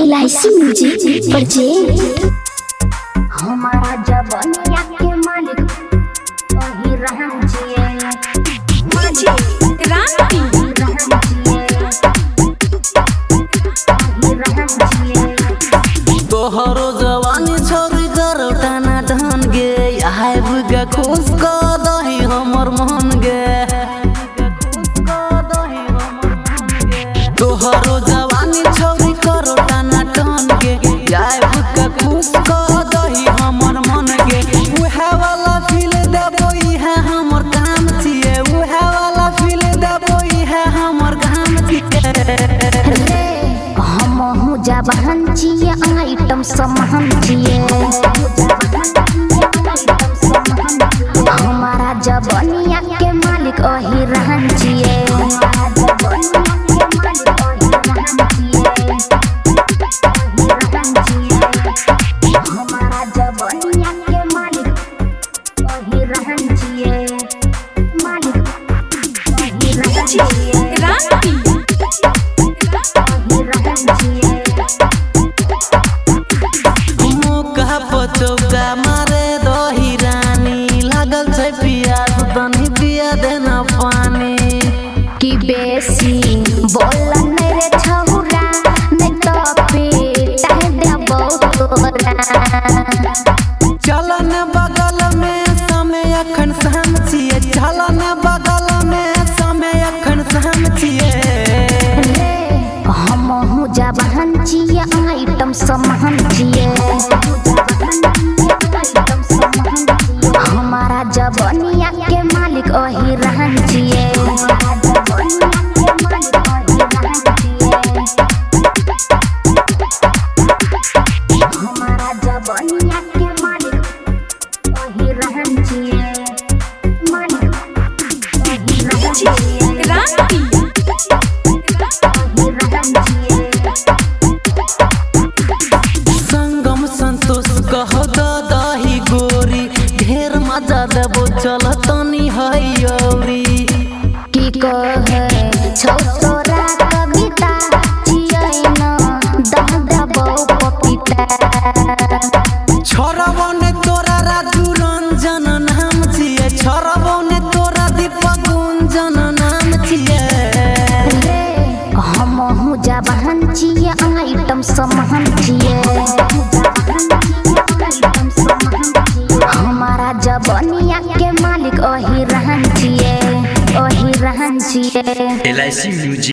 LIC music purchase. हमारा जबनिया के मालिक वही रहम जिए माजी क्रांति तोहरो जवानी छोरी करो टाना टहन गे हाय बुगा खुश क दही हमर मन गे तोहरो जवानी छोरी करो टाना टहन गे हाय बुगा खुश क दही हमर मन गे उहे वाला फील देबो इहे हमर काम छिए उहे वाला फील देबो इहे हमर काम छिए हमहु जबहन जिए आइटम समहन जिए हमारा जबनिया के मालिक वही रहन जिए हमारा जबनिया के मालिक वही रहन जिए मालिक वही रहन जिए क्रांति मुका पचौका मारे दही रानी लागल छै पियाज तनी पिया देना पानी की बेसी बोला नहीं रे छौरा नहीं तो पीटा देबो तोरा चलन बगल में समय अखन सहम छिए चलन बगल में समय अखन सहम छिए हमहु जबहन जिए आइटम समहन जिए हमारा जबनिया के मालिक वही रहन जिए हमारा जबनिया के मालिक वही रहन जिए मालिक वही रहन जिए क्रांति संगम संतोष कहो दही गोरी ढेर मजा देबो चल तनी हयौरी की कहे छौ तोरा कविता जियै न दह देबो पपीता छोरबो ने तोरा राजू रंजन नाम छिए छोरबो ने तोरा दीपक गुंजन नाम छिए हमहु जबहन जिए आइटम समहन जिए हमारा जबनिया के मालिक वही रहन जिए वही रहन जिए LIC म्यूजिक।